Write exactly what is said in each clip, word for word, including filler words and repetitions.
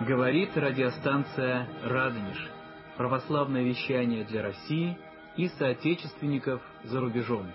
Говорит радиостанция «Радонеж». Православное вещание для России и соотечественников за рубежом.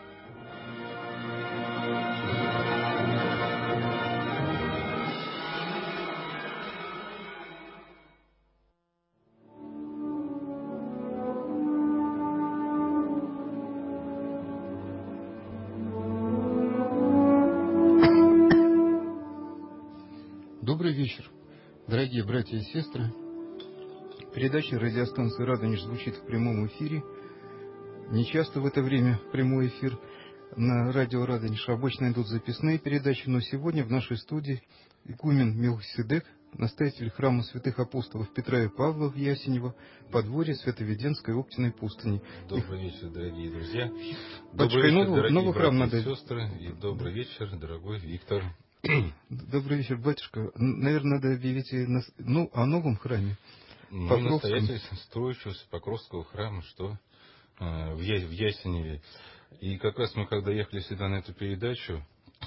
Добрый вечер, дорогие братья и сестры. Передача радиостанции «Радонеж» звучит в прямом эфире. Не часто в это время прямой эфир на радио «Радонеж». Обычно идут записные передачи, но сегодня в нашей студии игумен Мелхиседек, настоятель храма святых апостолов Петра и Павла в Ясенево, подворье Свято-Веденской Оптиной пустыни. Добрый вечер, дорогие друзья. Батюшка, Добрый вечер, новый, дорогие новый братья храм и надо... сестры. И добрый вечер, дорогой Виктор. Добрый вечер, батюшка. Наверное, надо объявить ну, о новом храме. Ну, настоятель строящегося Покровского храма, что э, в, Я, в Ясеневе. И как раз мы, когда ехали сюда на эту передачу,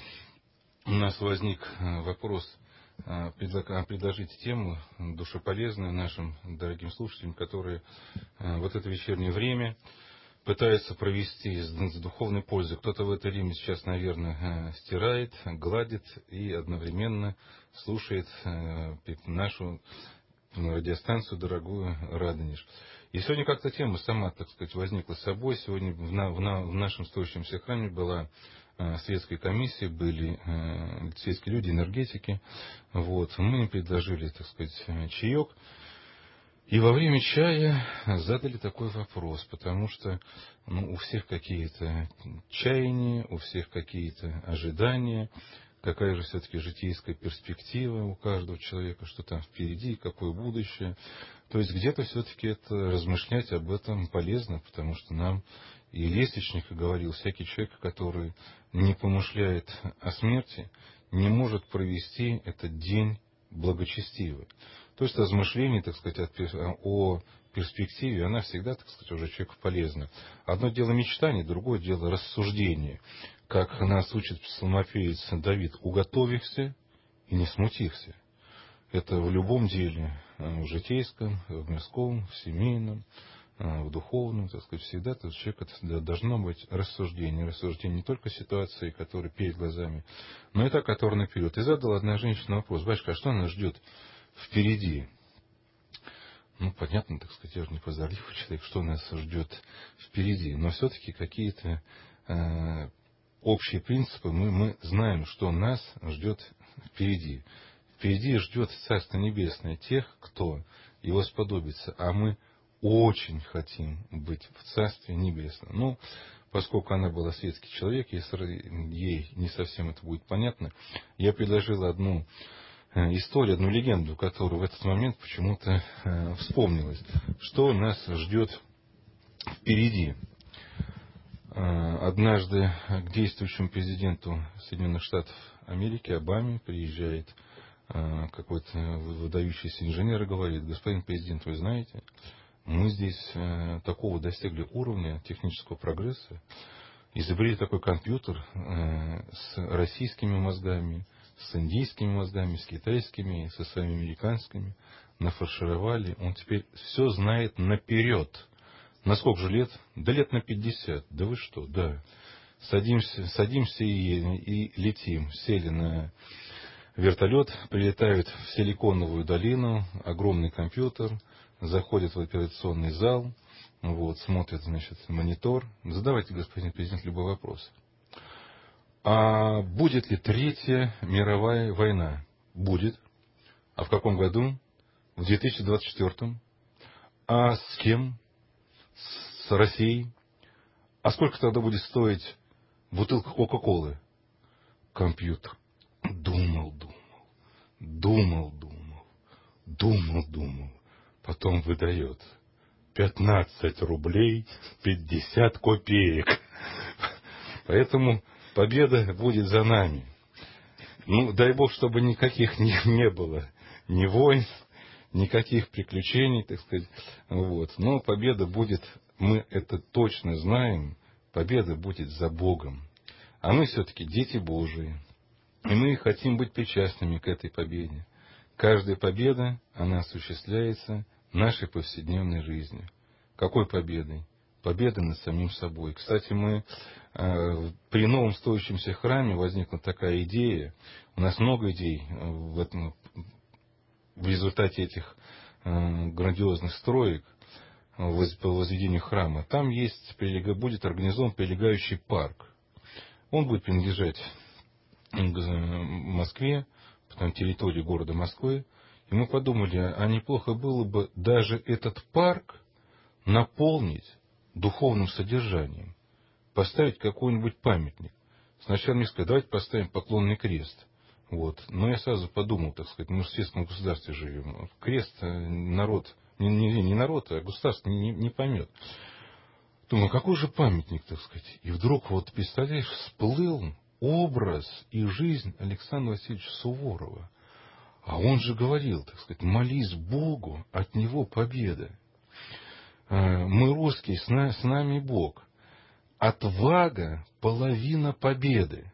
у нас возник э, вопрос э, предлаг, предложить тему душеполезную нашим дорогим слушателям, которые э, вот это вечернее время пытаются провести с, с духовной пользой. Кто-то в это время сейчас, наверное, стирает, гладит и одновременно слушает э, нашу радиостанцию дорогую «Радонеж». И сегодня как-то тема сама, так сказать, возникла с собой. Сегодня в, на, в, на, в нашем стоящемся храме была э, светская комиссия, были э, светские люди, энергетики. Вот. Мы им предложили, так сказать, чаек. И во время чая задали такой вопрос, потому что ну, у всех какие-то чаяния, у всех какие-то ожидания, какая же все-таки житейская перспектива у каждого человека, что там впереди, какое будущее. То есть где-то все-таки это размышлять об этом полезно, потому что нам и лестничник говорил, всякий человек, который не помышляет о смерти, не может провести этот день благочестиво. То есть размышление, так сказать, о перспективе, она всегда, так сказать, уже человеку полезна. Одно дело мечтание, другое дело рассуждение. Как нас учит псалмопевец Давид, уготовихся и не смутихся. Это в любом деле, в житейском, в мирском, в семейном, в духовном, так сказать, всегда у человека должно быть рассуждение. Рассуждение не только ситуации, которые перед глазами, но и та, которая наперед. И задала одна женщина вопрос: батюшка, а что нас ждет впереди? Ну, понятно, так сказать, я же не прозорливый человек, что нас ждет впереди. Но все-таки какие-то э, общие принципы мы, мы знаем, что нас ждет впереди. Впереди ждет Царство Небесное тех, кто его сподобится, а мы очень хотим быть в Царстве Небесном. Ну, поскольку она была светский человек, ей не совсем это будет понятно, я предложил одну историю, одну легенду, которая в этот момент почему-то э, вспомнилась. Что нас ждет впереди? Э, однажды к действующему президенту Соединенных Штатов Америки Обаме приезжает э, какой-то выдающийся инженер и говорит: господин президент, вы знаете, мы здесь э, такого достигли уровня технического прогресса, изобрели такой компьютер э, с российскими мозгами, с индийскими мозгами, с китайскими, со своими американскими, нафаршировали. Он теперь все знает наперед. На сколько же лет? Да лет на пятьдесят. Да вы что, да. Садимся, садимся и, и летим. Сели на вертолет, прилетают в Силиконовую долину, огромный компьютер, заходят в операционный зал, вот, смотрят, значит, монитор. Задавайте, господин президент, любой вопрос. А будет ли Третья мировая война? Будет. А в каком году? В две тысячи двадцать четвёртом. А с кем? С Россией. А сколько тогда будет стоить бутылка Кока-Колы? Компьютер. Думал, думал. Думал, думал. Думал, думал. Потом выдает. пятнадцать рублей пятьдесят копеек. Поэтому победа будет за нами. Ну, дай Бог, чтобы никаких не, не было ни войн, никаких приключений, так сказать. Вот. Но победа будет, мы это точно знаем, победа будет за Богом. А мы все-таки дети Божии. И мы хотим быть причастными к этой победе. Каждая победа, она осуществляется нашей повседневной жизнью. Какой победой? Победа над самим собой. Кстати, мы э, при новом строящемся храме возникла такая идея. У нас много идей в, этом, в результате этих э, грандиозных строек по возведению храма. Там есть, будет организован прилегающий парк. Он будет принадлежать Москве, потом территории города Москвы. И мы подумали, а неплохо было бы даже этот парк наполнить духовным содержанием, поставить какой-нибудь памятник. Сначала мне сказали, давайте поставим поклонный крест. Вот. Но я сразу подумал, так сказать, мы в светском государстве живем. Крест народ, не, не, не народ, а государство не, не поймет. Думаю, какой же памятник, так сказать. И вдруг, вот представляешь, всплыл образ и жизнь Александра Васильевича Суворова. А он же говорил, так сказать, молись Богу, от Него победа. Мы русские, с нами Бог. Отвага – половина победы.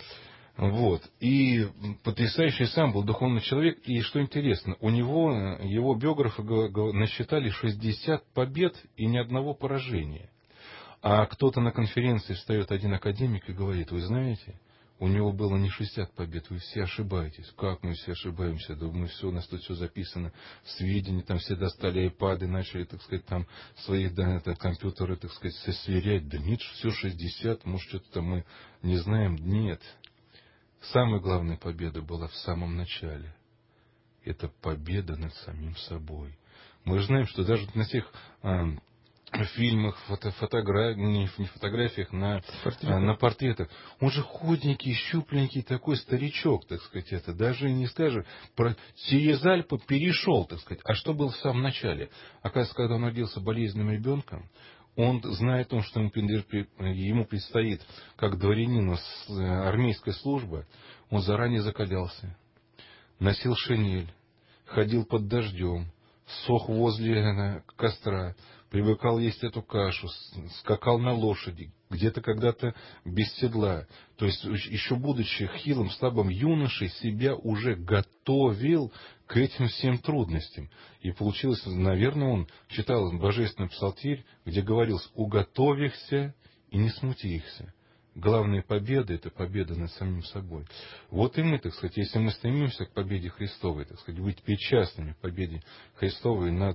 Вот. И потрясающий сам был духовный человек. И что интересно, у него, его биографы насчитали шестьдесят побед и ни одного поражения. А кто-то на конференции встает, один академик, и говорит, вы знаете, у него было не шестьдесят побед, вы все ошибаетесь. Как мы все ошибаемся? Да мы все, у нас тут все записано, сведения, там все достали айпады, начали, так сказать, там свои да, это, компьютеры, так сказать, все сверять. Да нет, все шестьдесят, может, что-то там мы не знаем. Нет. Самая главная победа была в самом начале. Это победа над самим собой. Мы знаем, что даже на тех а, фильмах, фото, фотограф, не, не фотографиях, на портретах. на портретах, он же худенький, щупленький такой старичок, так сказать, это даже не скажешь, про, через Альпы перешел, так сказать. А что было в самом начале? Оказывается, когда он родился болезненным ребенком, он, зная о том, что ему, ему предстоит, как дворянину, армейская служба, он заранее закалялся, носил шинель, ходил под дождем, сох возле костра, привыкал есть эту кашу, скакал на лошади, где-то когда-то без седла. То есть, еще будучи хилым, слабым юношей, себя уже готовил к этим всем трудностям. И получилось, наверное, он читал божественный псалтирь, где говорилось «уготовихся и не смутихся». Главная победа – это победа над самим собой. Вот и мы, так сказать, если мы стремимся к победе Христовой, так сказать, быть причастными к победе Христовой над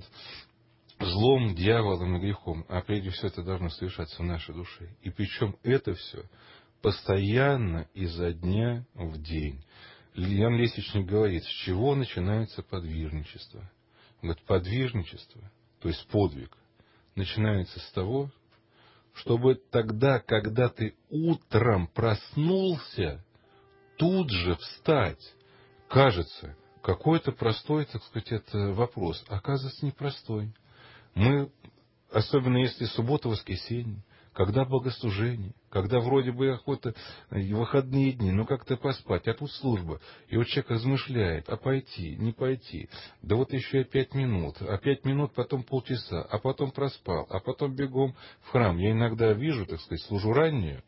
злом, дьяволом и грехом, а прежде всего это должно совершаться в нашей душе. И причем это все постоянно изо дня в день. Ян Лесичник говорит, с чего начинается подвижничество. Говорит, подвижничество, то есть подвиг, начинается с того, чтобы тогда, когда ты утром проснулся, тут же встать. Кажется, какой-то простой, так сказать, это вопрос. Оказывается, непростой. Мы, особенно если суббота-воскресенье, когда богослужение, когда вроде бы охота выходные дни, ну как-то поспать, а тут служба. И вот человек размышляет, а пойти, не пойти. Да вот еще и пять минут, а пять минут, потом полчаса, а потом проспал, а потом бегом в храм. Я иногда вижу, так сказать, служу раннюю,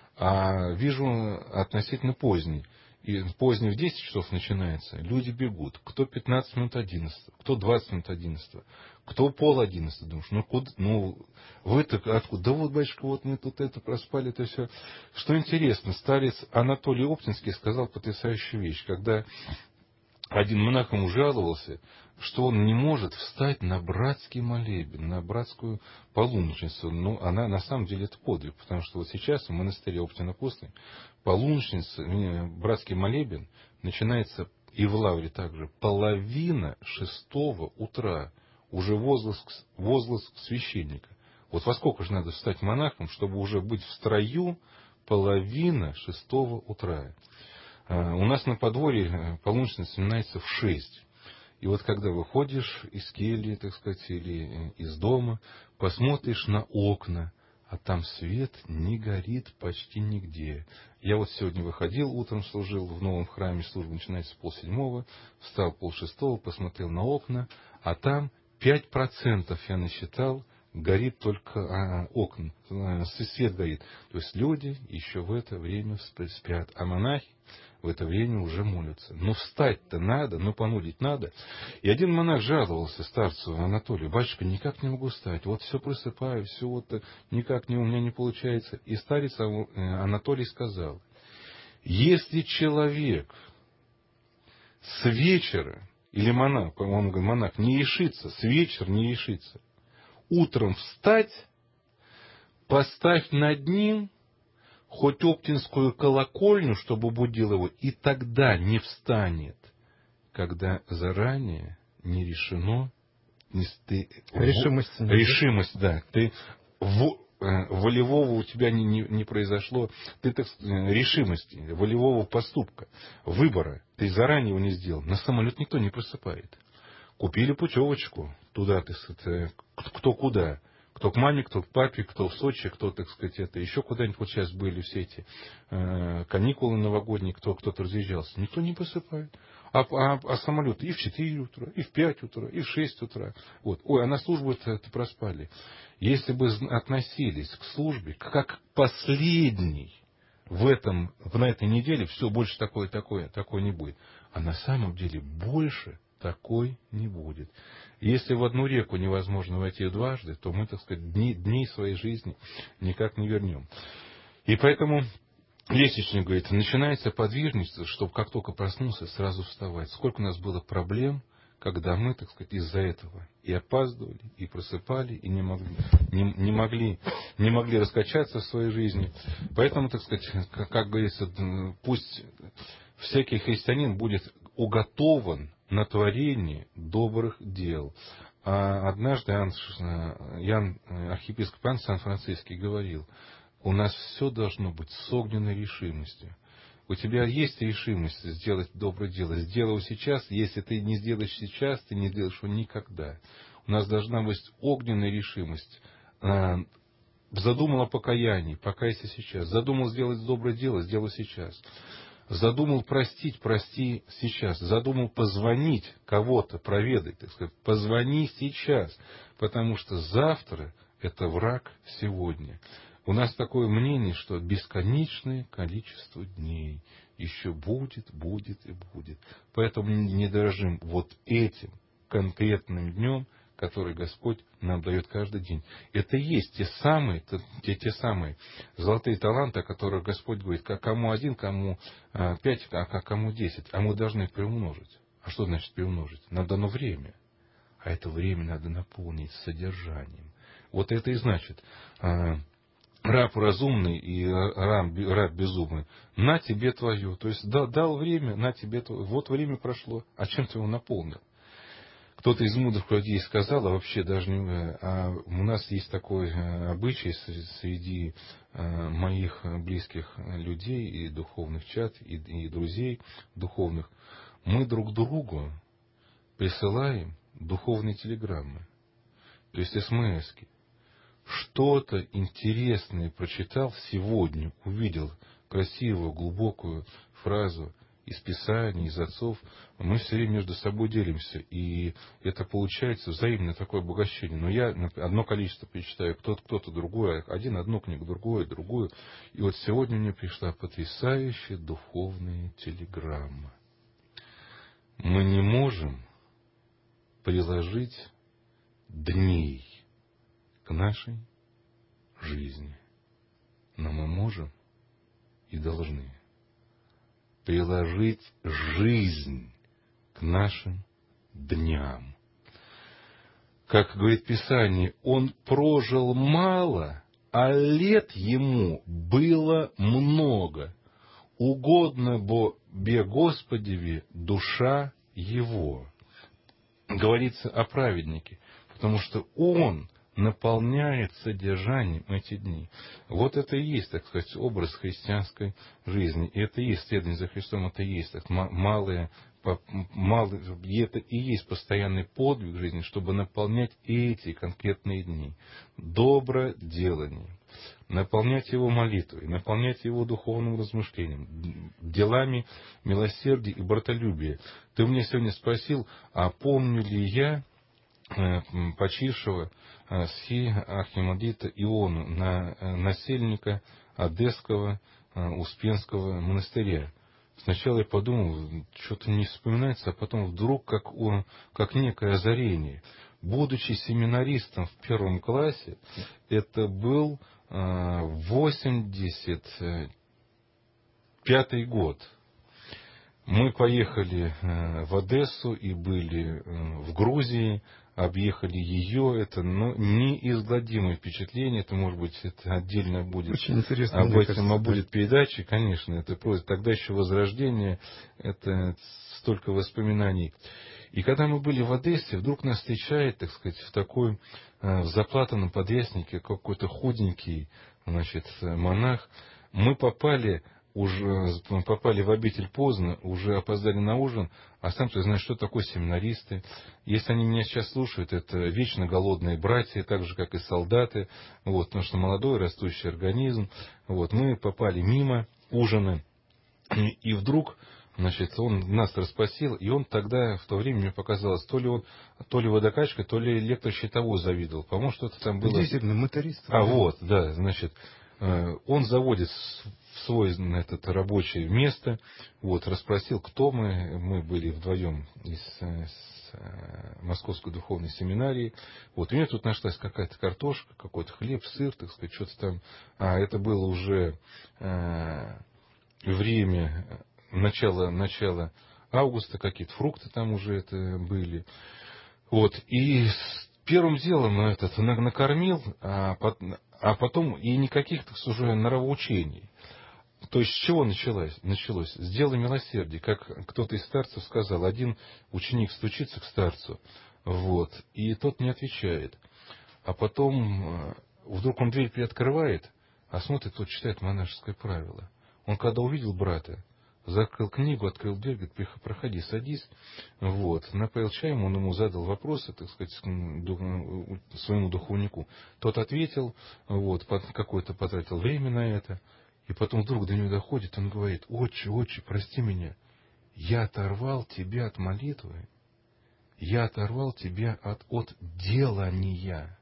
а вижу относительно поздний. И поздний в десять часов начинается, люди бегут. Кто пятнадцать минут одиннадцатого, кто двадцать минут одиннадцатого, кто пол одиннадцатого. Думаешь, ну куда, ну вы-то откуда? Да вот, батюшка, вот мы тут это проспали, это все. Что интересно, старец Анатолий Оптинский сказал потрясающую вещь, когда один монах ему жаловался, что он не может встать на братский молебен, на братскую полуночницу. Ну, она на самом деле это подвиг, потому что вот сейчас в монастыре Оптин-Апостоль полуночница, братский молебен начинается и в лавре также половина шестого утра, уже возглас, возглас священника. Вот во сколько же надо встать монахом, чтобы уже быть в строю половина шестого утра. У нас на подворье полуночница начинается в шесть. И вот когда выходишь из кельи, так сказать, или из дома, посмотришь на окна, а там свет не горит почти нигде. Я вот сегодня выходил, утром служил в новом храме, служба начинается с полседьмого, встал полшестого, посмотрел на окна, а там пять процентов я насчитал горит только а, окна, свет горит. То есть люди еще в это время спят, а монахи в это время уже молятся. Но встать-то надо, ну понудить надо. И один монах жаловался старцу Анатолию: батюшка, никак не могу встать, вот все просыпаюсь, все вот никак не, у меня не получается. И старец Анатолий сказал: если человек с вечера, или монах, по-моему, говорит, монах, не решится, с вечера не решится, утром встать, поставь над ним хоть оптинскую колокольню, чтобы будил его, и тогда не встанет, когда заранее не решено, не, ты, решимость, в, решимость, да, ты в, волевого у тебя не, не, не произошло, ты так решимости, волевого поступка, выбора, ты заранее его не сделал. На самолет никто не просыпает. Купили путевочку туда, ты, кто куда. Кто к маме, кто к папе, кто в Сочи, кто, так сказать, это еще куда-нибудь. Вот сейчас были все эти э, каникулы новогодние, кто кто-то разъезжался. Никто не посыпает. А, а, а самолеты и в четыре утра, и в пять утра, и в шесть утра. Вот. Ой, а на службу-то проспали. Если бы относились к службе как к последней в, этом, в на этой неделе, все, больше такое, такое, такое не будет. А на самом деле больше такой не будет. Если в одну реку невозможно войти дважды, то мы, так сказать, дни, дней своей жизни никак не вернем. И поэтому лестничник говорит, начинается подвижница, чтобы как только проснулся, сразу вставать. Сколько у нас было проблем, когда мы, так сказать, из-за этого и опаздывали, и просыпали, и не могли, не, не могли, не могли раскачаться в своей жизни. Поэтому, так сказать, как, как говорится, пусть всякий христианин будет уготован на творение добрых дел. А однажды Иоанн, Иоанн, архиепископ Иоанн Сан-Франциский говорил, у нас все должно быть с огненной решимостью. У тебя есть решимость сделать доброе дело, сделай его сейчас. Если ты не сделаешь сейчас, ты не сделаешь его никогда. У нас должна быть огненная решимость. Задумал о покаянии, покайся сейчас. Задумал сделать доброе дело, сделай сейчас. Задумал простить, прости сейчас. Задумал позвонить кого-то, проведать, так сказать, позвони сейчас, потому что завтра это враг сегодня. У нас такое мнение, что бесконечное количество дней еще будет, будет и будет. Поэтому не дорожим вот этим конкретным днем, который Господь нам дает каждый день. Это и есть те самые, те, те самые золотые таланты, о которых Господь говорит, кому один, кому пять, а кому десять. А мы должны их приумножить. А что значит приумножить? Нам дано время. А это время надо наполнить содержанием. Вот это и значит, раб разумный и раб, раб безумный, на тебе твое. То есть дал, дал время, на тебе твое. Вот время прошло, а чем ты его наполнил? Кто-то из мудрых людей сказал, а вообще даже не... А у нас есть такой обычай среди моих близких людей и духовных чад, и, и друзей духовных. Мы друг другу присылаем духовные телеграммы, то есть смс-ки. Что-то интересное прочитал сегодня, увидел красивую, глубокую фразу из Писания, из отцов, мы все время между собой делимся. И это получается взаимное такое обогащение. Но я одно количество перечитаю, кто-то, кто-то другое, один одну книгу, другое, другую. И вот сегодня мне пришла потрясающая духовная телеграмма. Мы не можем приложить дней к нашей жизни. Но мы можем и должны приложить жизнь к нашим дням. Как говорит Писание, он прожил мало, а лет ему было много. Угодно бе Господеве душа его. Говорится о праведнике, потому что он наполняет содержанием эти дни. Вот это и есть, так сказать, образ христианской жизни. И это и есть следование за Христом, это и есть так, малое, малое, и это и есть постоянный подвиг жизни, чтобы наполнять эти конкретные дни доброделанием, наполнять его молитвой, наполнять его духовным размышлением, делами милосердия и братолюбия. Ты меня сегодня спросил, а помню ли я почившего Схи Архимандрита Иону, на насельника Одесского Успенского монастыря. Сначала я подумал, что-то не вспоминается, а потом вдруг как, он, как некое озарение. Будучи семинаристом в первом классе, это был восемьдесят пятый год. Мы поехали в Одессу и были в Грузии, объехали ее. Это ну, неизгладимое впечатление. Это, может быть, это отдельно будет. Очень интересно, об этом кажется, будет да. передача, конечно. Это просто тогда еще Возрождение. Это столько воспоминаний. И когда мы были в Одессе, вдруг нас встречает, так сказать, в такой в заплатанном подвеснике какой-то худенький, значит, монах. Мы попали уже попали в обитель поздно, уже опоздали на ужин, а сам ты знаешь, что такое семинаристы. Если они меня сейчас слушают, это вечно голодные братья, так же, как и солдаты, вот, потому что молодой растущий организм. Вот, мы попали мимо ужина, и, и вдруг, значит, он нас расспросил, и он тогда, в то время, мне показалось, то ли он, то ли водокачкой, то ли электрощитовой завидовал. По-моему, что-то там было... Дизельный моторист. А, вот, да, значит, он заводит в свой этот рабочее место, вот, расспросил, кто мы, мы были вдвоем из, из Московской духовной семинарии, вот, у него тут нашлась какая-то картошка, какой-то хлеб, сыр, так сказать, что-то там, а это было уже э, время, начало, начало августа, какие-то фрукты там уже это были, вот, и первым делом этот накормил, а потом, а потом и никаких, так сказать, уже нравоучений. То есть, с чего началось? Началось? Сделай милосердие. Как кто-то из старцев сказал, один ученик стучится к старцу, вот, и тот не отвечает. А потом вдруг он дверь приоткрывает, а смотрит, тот читает монашеское правило. Он когда увидел брата, закрыл книгу, открыл дверь, говорит, проходи, садись. Вот. Напоил чаем, он ему задал вопросы, так сказать, своему духовнику. Тот ответил, вот, какое-то потратил время на это. И потом вдруг до него доходит, он говорит, отче, отче, прости меня, я оторвал тебя от молитвы, я оторвал тебя от, от делания.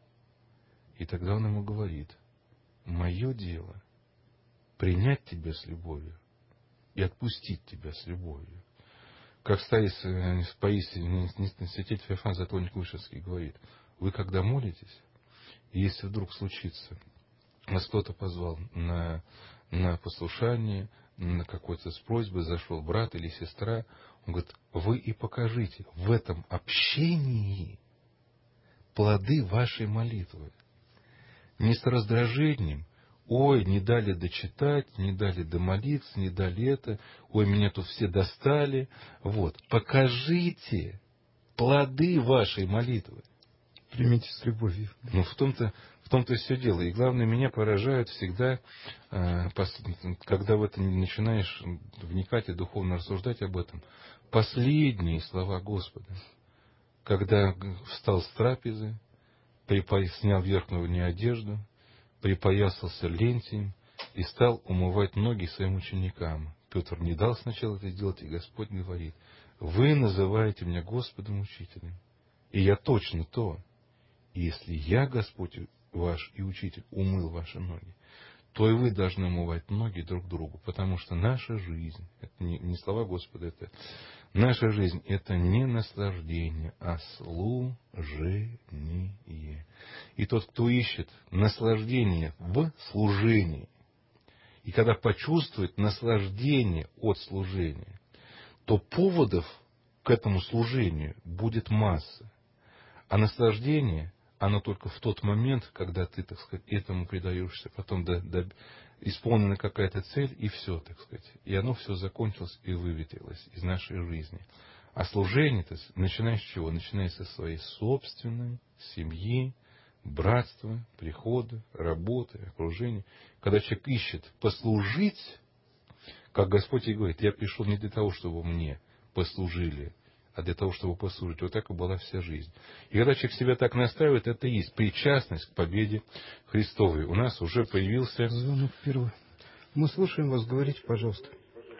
И тогда он ему говорит, мое дело принять тебя с любовью и отпустить тебя с любовью. Как стоит в Паисии, святитель Феофан Затворник Вышинский говорит, вы когда молитесь, если вдруг случится, вас кто-то позвал на, на послушание, на какой-то с просьбой, зашел брат или сестра, он говорит, вы и покажите в этом общении плоды вашей молитвы. Не с раздражением, ой, не дали дочитать, не дали домолиться, не дали это, ой, меня тут все достали. Вот, покажите плоды вашей молитвы. Примите с любовью. Ну, в том-то, в том-то все дело. И главное, меня поражают всегда, когда в это начинаешь вникать и духовно рассуждать об этом, последние слова Господа. Когда встал с трапезы, снял верхнюю одежду, припоясался лентием и стал умывать ноги своим ученикам. Петр не дал сначала это сделать, и Господь говорит, вы называете меня Господом Учителем, и я точно то. И если я, Господь ваш и Учитель, умыл ваши ноги, то и вы должны умывать ноги друг другу, потому что наша жизнь, это не, не слова Господа, это наша жизнь, это не наслаждение, а служение. И тот, кто ищет наслаждение в служении, и когда почувствует наслаждение от служения, то поводов к этому служению будет масса. А наслаждение, оно только в тот момент, когда ты, так сказать, этому предаешься, потом до, до, исполнена какая-то цель, и все, так сказать. И оно все закончилось и выветрилось из нашей жизни. А служение-то начиная с чего? Начиная со своей собственной семьи, братства, прихода, работы, окружения. Когда человек ищет послужить, как Господь и говорит, я пришел не для того, чтобы мне послужили, а для того, чтобы послужить. Вот так и была вся жизнь. И когда человек себя так настраивает, это и есть причастность к победе Христовой. У нас уже появился... Звонок первый. Мы слушаем вас, говорите, пожалуйста.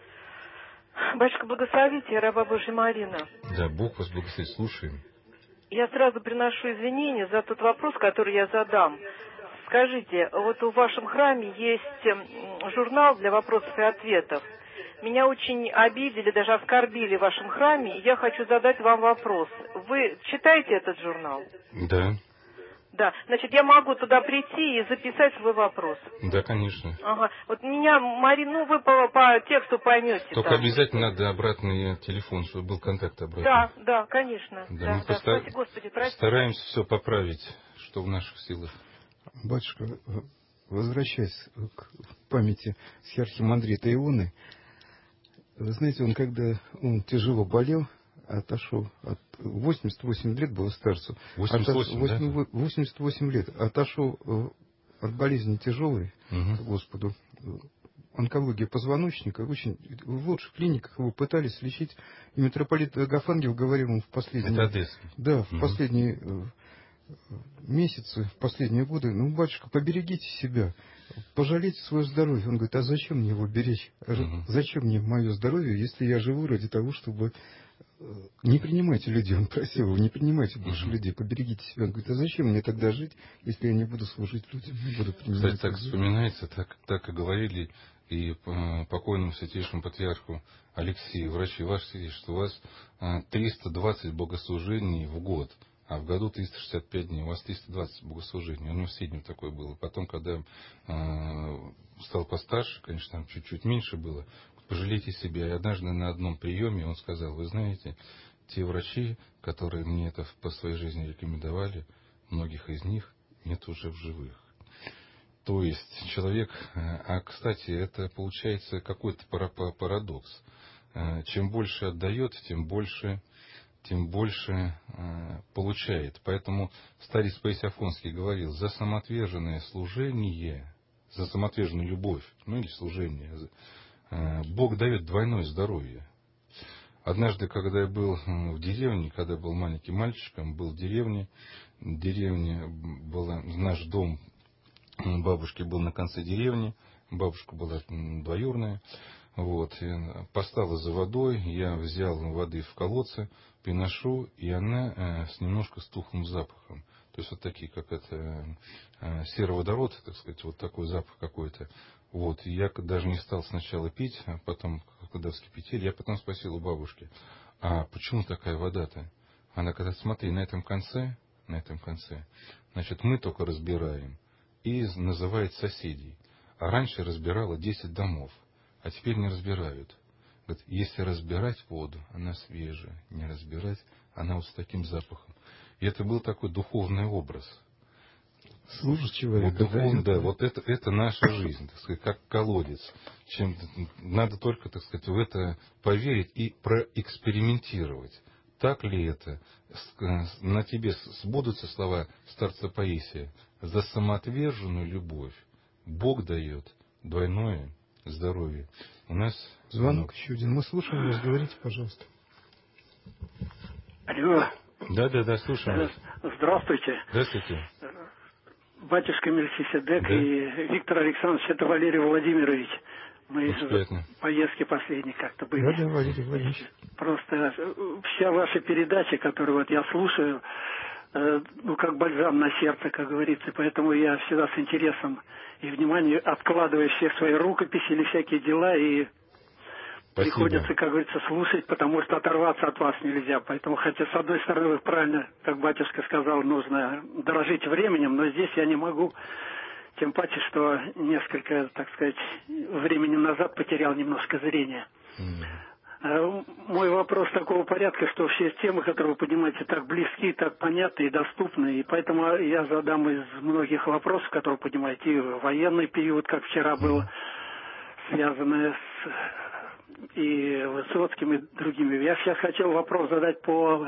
Батюшка, благословите, раба Божья Марина. Да, Бог вас благословит, слушаем. Я сразу приношу извинения за тот вопрос, который я задам. Скажите, вот в вашем храме есть журнал для вопросов и ответов. Меня очень обидели, даже оскорбили в вашем храме, и я хочу задать вам вопрос. Вы читаете этот журнал? Да. Да, значит, я могу туда прийти и записать свой вопрос. Да, конечно. Ага. Вот меня, Марина, ну вы по, по тексту поймете. Только там. обязательно надо обратный телефон, чтобы был контакт обратный. Да, да, конечно. Да, да, мы да. постар... Спасибо, Господи, прости. стараемся все поправить, что в наших силах. Батюшка, возвращаясь к памяти архимандрита Ионы, вы знаете, он когда он тяжело болел, отошел от восемьдесят восемь лет было старцу. восемьдесят восемь, отош... да? восемьдесят восемь лет. Отошел от болезни тяжелой, угу. к Господу. Онкология позвоночника. Очень в лучших клиниках его пытались лечить. И митрополит Агафангел говорил ему в последние... Это Одесский. Да, угу. в последние месяцы, в последние годы. Ну, батюшка, поберегите себя. Пожалейте свое здоровье. Он говорит, а зачем мне его беречь? Угу. Зачем мне мое здоровье, если я живу ради того, чтобы... Не принимайте людей, он просил его, не принимайте больше uh-huh. людей, поберегите себя. Он говорит, а зачем мне тогда жить, если я не буду служить людям, не буду принимать. Кстати, так людей. Вспоминается, так, так и говорили и покойному святейшему патриарху Алексею, врачи, ваше святейшество, у вас триста двадцать богослужений в год, а в году триста шестьдесят пять дней, у вас триста двадцать богослужений. У него в среднем такое было. Потом, когда э, стал постарше, конечно, там чуть-чуть меньше было, пожалейте себя. И однажды на одном приеме он сказал, вы знаете, те врачи, которые мне это по своей жизни рекомендовали, многих из них нет уже в живых. То есть человек, а кстати, это получается какой-то парадокс. Чем больше отдает, тем больше, тем больше получает. Поэтому старец Паисий Афонский говорил, за самоотверженное служение, за самоотверженную любовь, ну или служение, Бог дает двойное здоровье. Однажды, когда я был в деревне, когда я был маленьким мальчиком, был в деревне, в деревне была, наш дом бабушки был на конце деревни, бабушка была двоюродная, вот, поставила за водой, я взял воды в колодце, приношу, и она с немножко стухлым запахом. То есть вот такие, как это, сероводород, так сказать, вот такой запах какой-то. Вот, я даже не стал сначала пить, а потом, когда вскипятили, я потом спросил у бабушки, а почему такая вода-то? Она говорит, смотри, на этом конце, на этом конце, значит, мы только разбираем и называет соседей. А раньше разбирала десять домов, а теперь не разбирают. Говорит, если разбирать воду, она свежая, не разбирать, она вот с таким запахом. И это был такой духовный образ. Служит человек. Вот духовно, да, вот это, это наша жизнь, так сказать, как колодец. Чем, надо только, так сказать, в это поверить и проэкспериментировать. Так ли это? На тебе сбудутся слова старца Паисия. За самоотверженную любовь Бог дает двойное здоровье. У нас... Звонок еще один. Мы слушаем вас. Говорите, пожалуйста. Алло. Да, да, да, слушаем вас. Здравствуйте. Здравствуйте. Батюшка Мельхиседек, да. И Виктор Александрович, это Валерий Владимирович. Мы из поездки последней как-то были. Да, да, Валерий Владимирович. Просто вся ваша передача, которую вот я слушаю, ну, как бальзам на сердце, как говорится. Поэтому я всегда с интересом и вниманием откладываю все свои рукописи или всякие дела, и Спасибо. Приходится, как говорится, слушать, потому что оторваться от вас нельзя. Поэтому, хотя, с одной стороны, вы правильно, как батюшка сказал, нужно дорожить временем, но здесь я не могу, тем паче, что несколько, так сказать, времени назад потерял немножко зрения. Mm. Мой вопрос такого порядка, что все темы, которые вы поднимаете, так близки, так понятны и доступны, и поэтому я задам из многих вопросов, которые поднимаете, и военный период, как вчера было, связанное с... и Высоцким, и другими. Я сейчас хотел вопрос задать по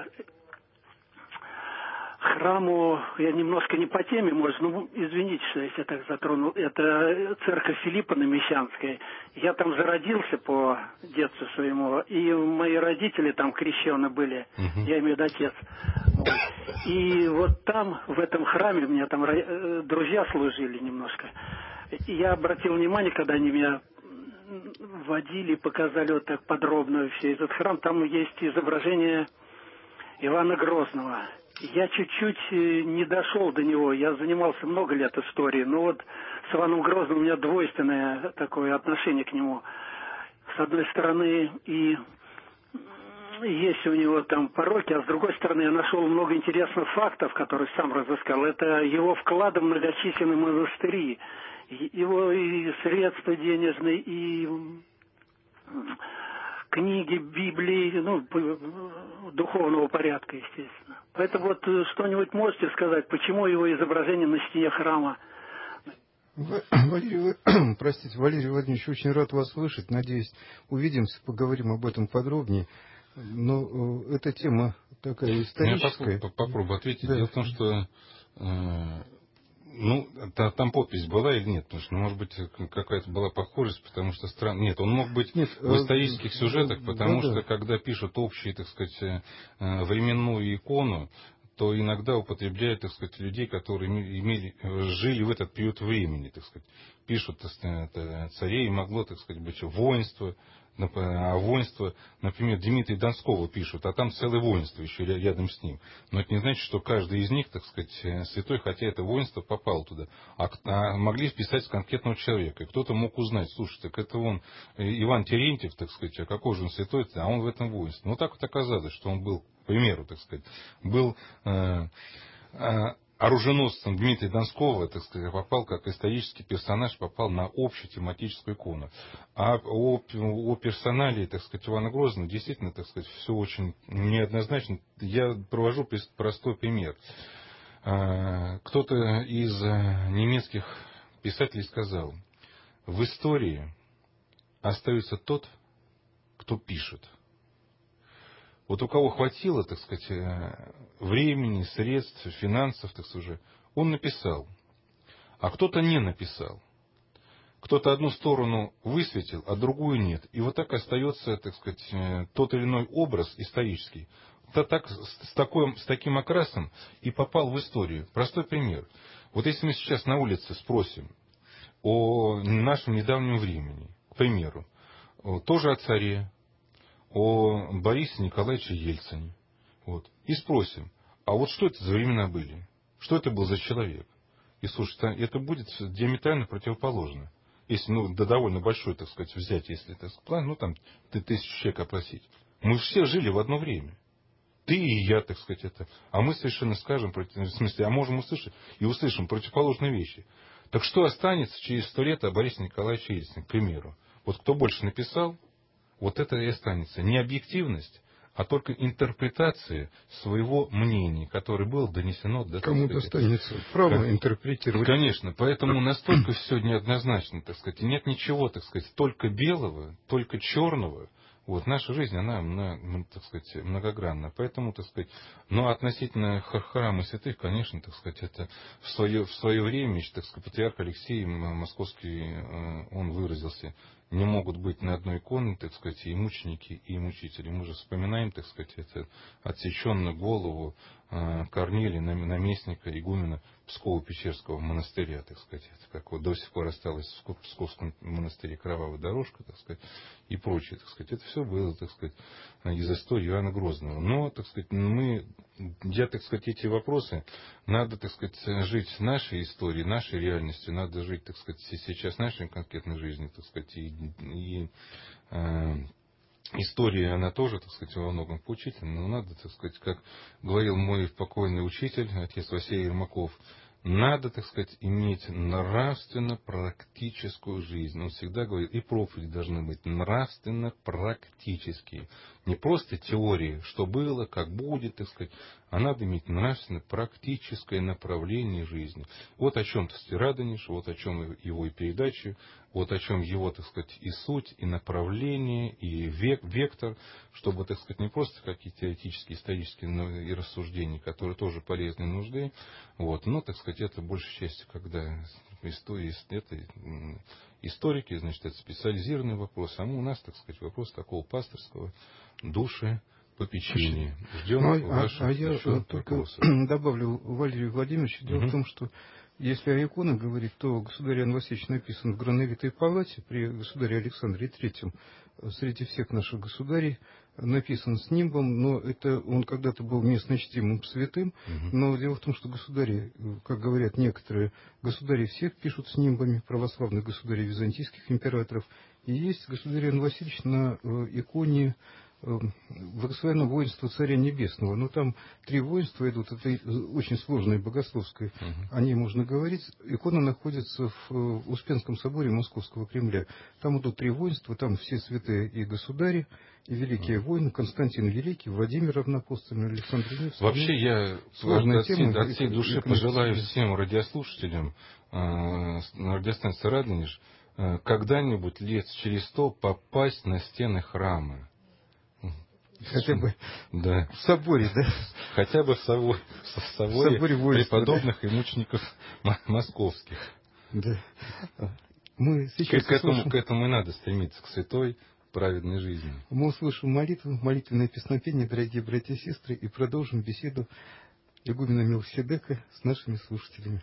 храму. Я немножко не по теме, может, ну, извините, что я так затронул. Это церковь Филиппа на Мещанской. Я там зародился по детству своему, и мои родители там крещены были, uh-huh. я имею в виду отец. Вот. И вот там, в этом храме, у меня там друзья служили немножко. И я обратил внимание, когда они меня водили, показали вот так подробно все этот храм. Там есть изображение Ивана Грозного. Я чуть-чуть не дошел до него. Я занимался много лет историей, но вот с Иваном Грозным у меня двойственное такое отношение к нему. С одной стороны, и есть у него там пороки, а с другой стороны, я нашел много интересных фактов, которые сам разыскал. Это его вклады в многочисленные монастыри, его и средства денежные, и книги, Библии, ну, духовного порядка, естественно. Поэтому вот что-нибудь можете сказать, почему его изображение на стене храма? Валерий, простите, Валерий Владимирович, очень рад вас слышать. Надеюсь, увидимся, поговорим об этом подробнее. Но э, эта тема такая историческая. Я попробую ответить. Да. Дело в том, что э, ну, та, там подпись была или нет? Потому что, ну, может быть, какая-то была похожесть, потому что странно. Нет, он мог быть нет, в исторических э, сюжетах, потому да, что, да. когда пишут общие, так сказать, э, временную икону, то иногда употребляют, так сказать, людей, которые имели, жили в этот период времени, так сказать. Пишут, так сказать, царей, могло, так сказать, быть воинство, а воинство, например, Дмитрия Донского пишут, а там целое воинство еще рядом с ним. Но это не значит, что каждый из них, так сказать, святой, хотя это воинство попало туда. А, а могли вписать с конкретного человека. И кто-то мог узнать, слушай, так это он, Иван Терентьев, так сказать, а какой же он святой, а он в этом воинстве. Ну так вот оказалось, что он был, к примеру, так сказать, был э, э, оруженосцем Дмитрия Донского, так сказать, попал как исторический персонаж, попал на общую тематическую икону. А о, о персонале, так сказать, Ивана Грозного действительно, так сказать, все очень неоднозначно. Я провожу простой пример. Кто-то из немецких писателей сказал, в истории остается тот, кто пишет. Вот у кого хватило, так сказать, времени, средств, финансов, так сказать, он написал. А кто-то не написал. Кто-то одну сторону высветил, а другую нет. И вот так остается, так сказать, тот или иной образ исторический. То так, с, такой, с таким окрасом и попал в историю. Простой пример. Вот если мы сейчас на улице спросим о нашем недавнем времени, к примеру, тоже о царе, о Борисе Николаевиче Ельцине. Вот. И спросим, а вот что это за времена были? Что это был за человек? И слушайте, это будет диаметрально противоположно. Если, ну, да довольно большой, так сказать, взять, если это план, ну, там, тысячу человек опросить. Мы все жили в одно время. Ты и я, так сказать, это. А мы совершенно скажем, в смысле, а можем услышать и услышим противоположные вещи. Так что останется через сто лет о Борисе Николаевиче Ельцине, к примеру? Вот кто больше написал, вот это и останется. Не объективность, а только интерпретация своего мнения, которое было донесено до... Кому достанется право как, интерпретировать. Конечно, поэтому настолько все неоднозначно, так сказать, и нет ничего, так сказать, только белого, только черного. Вот, наша жизнь, она, она, так сказать, многогранна. Поэтому, так сказать, но относительно храма святых, конечно, так сказать, это в свое, в свое время, так сказать, патриарх Алексей Московский, он выразился, не могут быть на одной иконе, так сказать, и мученики, и мучители. Мы же вспоминаем, так сказать, это отсеченную голову Корнилия, наместника, игумена Псково-Печерского монастыря, так сказать, это как вот до сих пор осталось в Псковском монастыре кровавая дорожка, так сказать, и прочее, так сказать. Это все было, так сказать, из истории Иоанна Грозного. Но, так сказать, мы, я, так сказать, эти вопросы, надо, так сказать, жить нашей историей, нашей реальностью, надо жить, так сказать, сейчас нашей конкретной жизнью, так сказать, и, и э, история, она тоже, так сказать, во многом поучительна, но надо, так сказать, как говорил мой покойный учитель, отец Василий Ермаков, надо, так сказать, иметь нравственно-практическую жизнь. Он всегда говорит, и проповеди должны быть нравственно-практические. Не просто теории, что было, как будет, так сказать, а надо иметь нравственно-практическое направление жизни. Вот о чем Радонеж, вот о чем его и передачи, вот о чем его, так сказать, и суть, и направление, и век, вектор, чтобы, так сказать, не просто какие-то теоретические, исторические, но и рассуждения, которые тоже полезны и нужны, вот, но, так сказать, это большей частью, когда история, это историки, значит, это специализированный вопрос, а у нас, так сказать, вопрос такого пасторского души попечения. Ждем ну, ваших а, а я еще только вопросов. добавлю Валерию Владимировичу. Дело угу. в том, что Если о иконах говорить, то государь Иоанн Васильевич написан в Грановитой палате при государе Александре Третьем. Среди всех наших государей написан с нимбом, но это он когда-то был местно чтимым святым. Угу. Но дело в том, что государи, как говорят некоторые, государи всех пишут с нимбами, православных государей византийских императоров. И есть государь Иоанн Васильевич на иконе благословенного воинства Царя Небесного. Но там три воинства идут, это очень сложное богословское. Uh-huh. О ней можно говорить. Икона находится в Успенском соборе Московского Кремля. Там идут три воинства, там все святые и государи, и великие uh-huh. воины. Константин Великий, Владимир Равнопостольный, Александр Невский. Вообще я от всей, от всей души пожелаю всем радиослушателям э, на радиостанции «Радонеж» э, когда-нибудь лет через сто попасть на стены храма. Хотя бы да. в соборе, да? Хотя бы в соборе, в соборе, в соборе воинства, преподобных да? и мучеников московских. Да. Мы сейчас к, этому, к этому и надо стремиться, к святой, праведной жизни. Мы услышим молитву, молитвенное песнопение, дорогие братья и сестры, и продолжим беседу игумена Мелхиседека с нашими слушателями.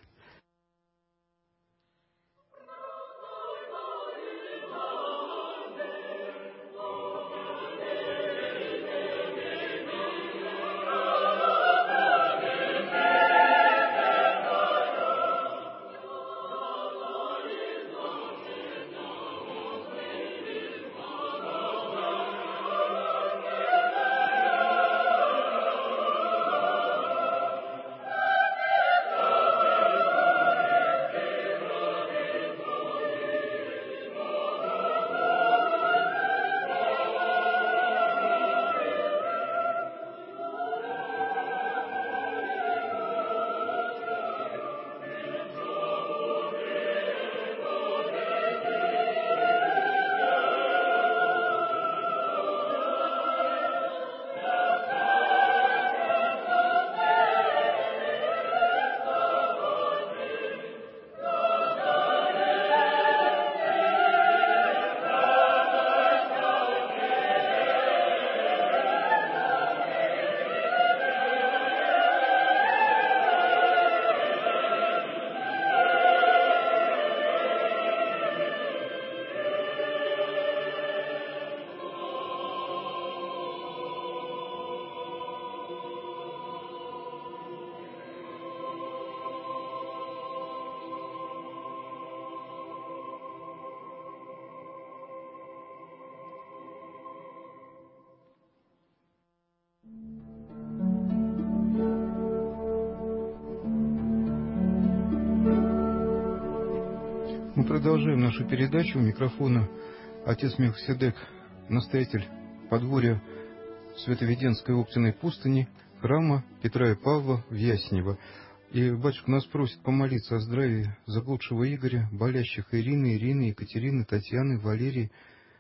Мы продолжаем нашу передачу. У микрофона отец Мелхиседек, настоятель подворья Святоведенской Оптиной пустыни, храма Петра и Павла в Яснево. И батюшка нас просит помолиться о здравии заблудшего Игоря, болящих Ирины, Ирины, Екатерины, Татьяны, Валерии,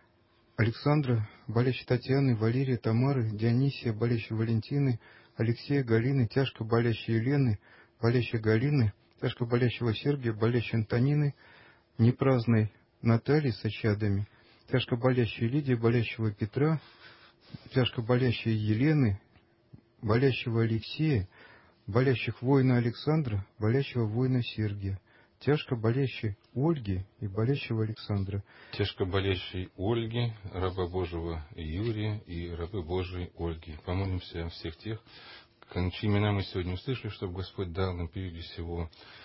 Александра, болящей Татьяны, Валерия, Тамары, Дионисия, болящей Валентины, Алексея, Галины, тяжко болящей Елены, болящей Галины, тяжко болящего Сергия, болящей Антонины, непраздной Натальи с очадами, тяжко болящей Лидии, болящего Петра, тяжко болящей Елены, болящего Алексея, болящих воина Александра, болящего воина Сергия, тяжко болящей Ольги и болящего Александра. Тяжко болящей Ольги, раба Божьего Юрия и рабы Божией Ольги. Помолимся о всех тех, чьи имена мы сегодня услышали, чтобы Господь дал нам прежде всего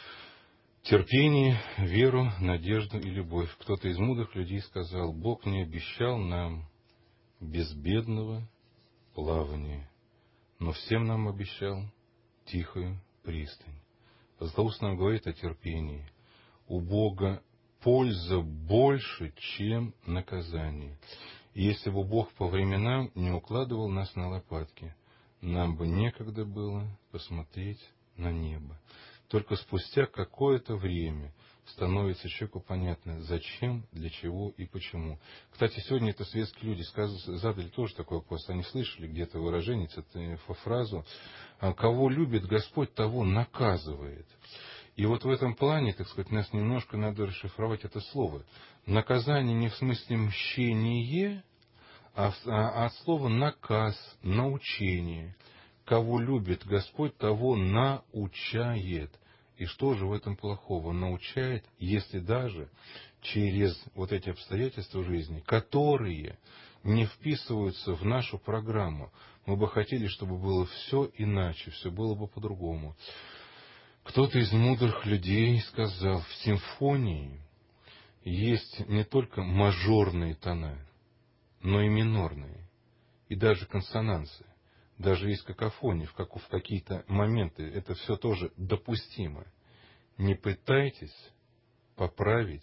терпение, веру, надежду и любовь. Кто-то из мудрых людей сказал: Бог не обещал нам безбедного плавания, но всем нам обещал тихую пристань. Златоуст нам говорит о терпении. У Бога польза больше, чем наказание. И если бы Бог по временам не укладывал нас на лопатки, нам бы некогда было посмотреть на небо. Только спустя какое-то время становится человеку понятно, зачем, для чего и почему. Кстати, сегодня это светские люди задали тоже такой вопрос. Они слышали где-то выражение, эту фразу: «Кого любит Господь, того наказывает». И вот в этом плане, так сказать, нас немножко надо расшифровать это слово. Наказание не в смысле мщение, а, а от слова наказ, научение. Кого любит Господь, того научает. И что же в этом плохого? Он научает, если даже через вот эти обстоятельства жизни, которые не вписываются в нашу программу. Мы бы хотели, чтобы было все иначе, все было бы по-другому. Кто-то из мудрых людей сказал, в симфонии есть не только мажорные тона, но и минорные, и даже консонансы. Даже есть какофония, в, как, в какие-то моменты это все тоже допустимо. Не пытайтесь поправить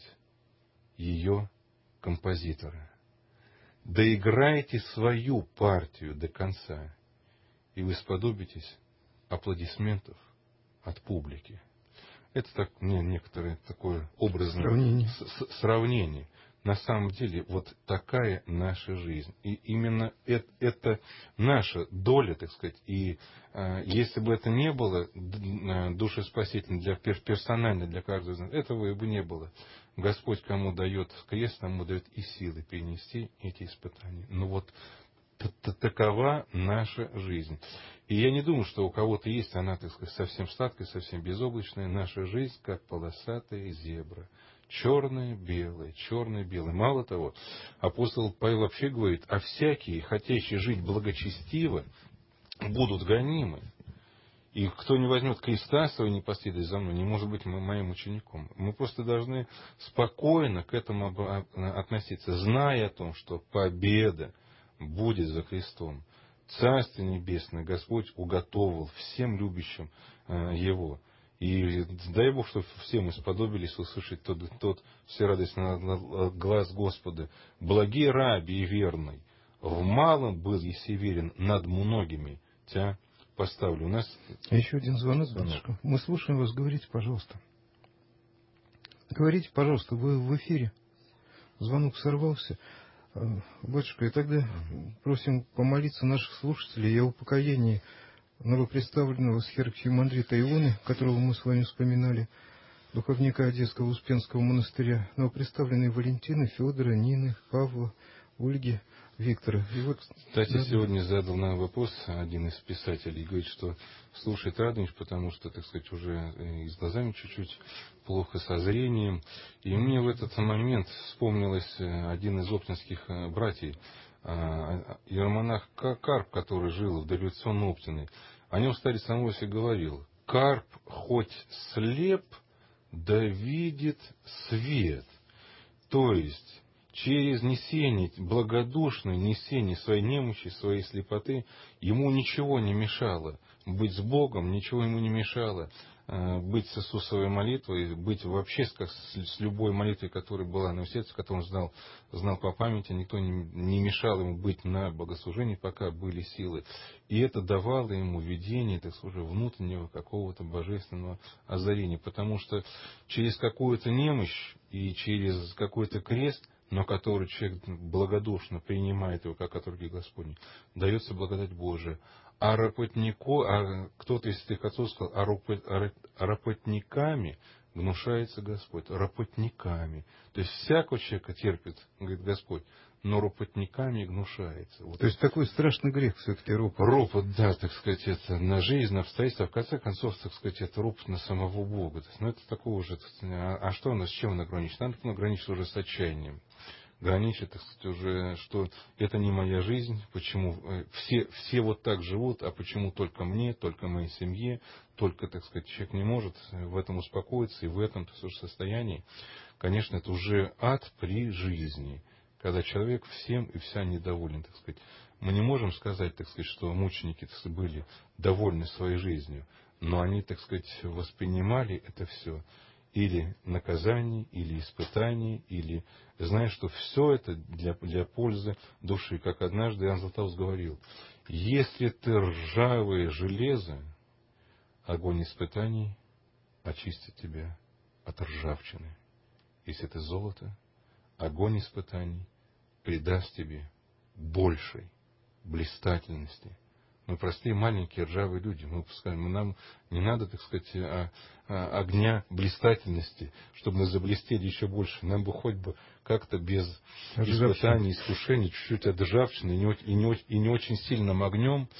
ее композитора. Доиграйте свою партию до конца, и вы сподобитесь аплодисментов от публики. Это так, не, некоторое такое образное сравнение. С, сравнение. На самом деле, вот такая наша жизнь. И именно это, это наша доля, так сказать. И э, если бы это не было душеспасительно, для, персонально для каждого из нас, этого бы не было. Господь кому дает крест, тому дает и силы перенести эти испытания. Но вот такова наша жизнь. И я не думаю, что у кого-то есть она, так сказать, совсем сладкая, совсем безоблачная. Наша жизнь, как полосатая зебра. Черное, белое, черное, белое. Мало того, апостол Павел вообще говорит, а всякие, хотящие жить благочестиво, будут гонимы. И кто не возьмет креста своего, не последует за мной, не может быть моим учеником. Мы просто должны спокойно к этому относиться, зная о том, что победа будет за крестом. Царствие Небесное Господь уготовил всем любящим Его. И дай Бог, чтобы все мы сподобились услышать тот, тот всерадостный глаз Господа. Благие раби и верный, в малом был еси верен, над многими тебя поставлю. У нас еще один звонок, звонок. Мы слушаем вас, говорите, пожалуйста. Говорите, пожалуйста, вы в эфире. Звонок сорвался. Батюшка, и тогда просим помолиться наших слушателей о упокоении новопредставленного схиархимандрита Ионы, которого мы с вами вспоминали, духовника Одесского Успенского монастыря, новопредставленные Валентины, Федора, Нины, Павла, Ольги, Виктора. И вот, кстати, да, сегодня задал нам вопрос один из писателей, говорит, что слушает Радонеж, потому что, так сказать, уже и с глазами чуть-чуть плохо, со зрением. И мне в этот момент вспомнилось один из оптинских братьев, иеромонах Карп, который жил в дореволюционной Оптиной. О нем старец Амвросий говорил, Карп хоть слеп, да видит свет. То есть, через несение, благодушное несение своей немощи, своей слепоты, ему ничего не мешало быть с Богом, ничего ему не мешало быть с Иисусовой молитвой, быть вообще как с любой молитвой, которая была на его сердце, которую он знал, знал по памяти, никто не, не мешал ему быть на богослужении, пока были силы. И это давало ему видение, так сказать, внутреннего какого-то божественного озарения, потому что через какую-то немощь и через какой-то крест, но который человек благодушно принимает его, как от руки Господней, дается благодать Божия. А работнику, а кто-то из святых отцов сказал, а работниками гнушается Господь. Работниками. То есть всякого человека терпит, говорит Господь, но ропотниками гнушается. Вот. То есть такой страшный грех все-таки ропот. Ропот, да, так сказать, это на жизнь, на обстоятельства, в конце концов, так сказать, это ропот на самого Бога. То есть, ну, это такого уже, а, а что у нас, с чем он ограничен? Надо ограничить уже с отчаянием. Граничит, так сказать, уже, что это не моя жизнь, почему все, все вот так живут, а почему только мне, только моей семье, только, так сказать, человек не может в этом успокоиться и в этом состоянии. Конечно, это уже ад при жизни, когда человек всем и вся недоволен, так сказать. Мы не можем сказать, так сказать, что мученики, так сказать, были довольны своей жизнью, но они, так сказать, воспринимали это все или наказание, или испытание, или зная, что все это для, для пользы души. Как однажды Иоанн Златоуст говорил, если ты ржавое железо, огонь испытаний очистит тебя от ржавчины. Если ты золото, огонь испытаний придаст тебе большей блистательности. Мы простые, маленькие, ржавые люди. Мы выпускаем. Нам не надо, так сказать, а, а, огня блистательности, чтобы мы заблестели еще больше. Нам бы хоть бы как-то без испытаний, искушений, чуть-чуть от ржавчины и не, и, не, и не очень сильным огнем,